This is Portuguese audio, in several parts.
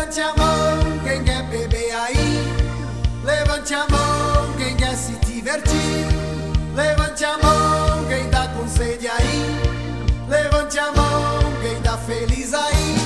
Levante a mão quem quer beber aí. Levante a mão quem quer se divertir. Levante a mão quem tá com sede aí. Levante a mão quem tá feliz aí.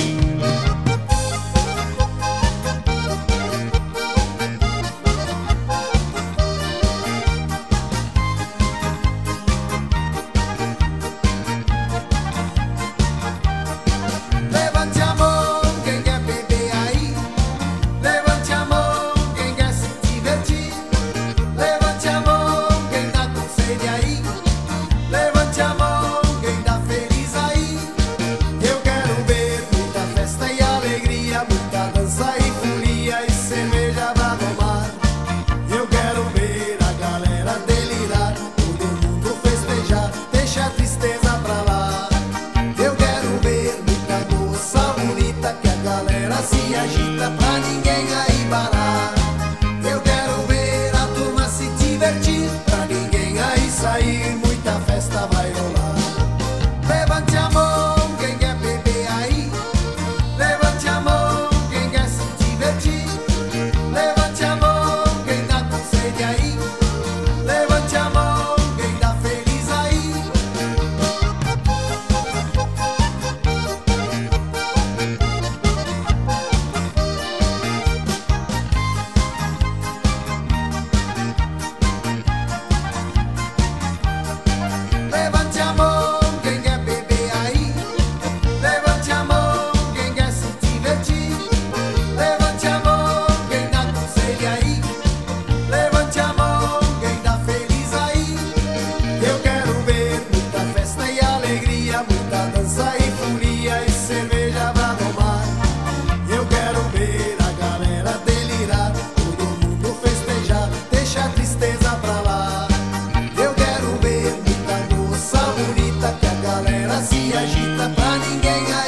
Levante a mão quem quer beber aí. Levante a mão quem quer se divertir. Levante a mão quem tá com sede aí. Levante a mão quem tá feliz aí. Eu quero ver muita festa e alegria, muita dança e folia e cerveja pra tomar. Eu quero ver a galera delirar, todo mundo festejar, deixa a tristeza pra lá. Eu quero ver muita moça bonita, que a galera se agita pra ninguém aí parar. Eu quero ver a turma se divertir, pra ninguém aí sair, muita festa vai rolar. Levante a mão quem quer beber aí. Levante a mão quem quer se divertir. Levante a mão quem tá com sede aí. Levante a mão quem tá feliz aí. Levante a mão quem quer beber aí. Levante a mão quem quer se divertir. Levante a mão quem tá com sede aí. Levante a mão quem tá feliz aí. Eu quero ver muita festa e alegria, muita dança e folia e cerveja pra tomar. Eu quero ver a galera delirar, todo mundo festejar, deixa a tristeza pra lá. Eu quero ver muita moça bonita, que a galera se agita pra ninguém aí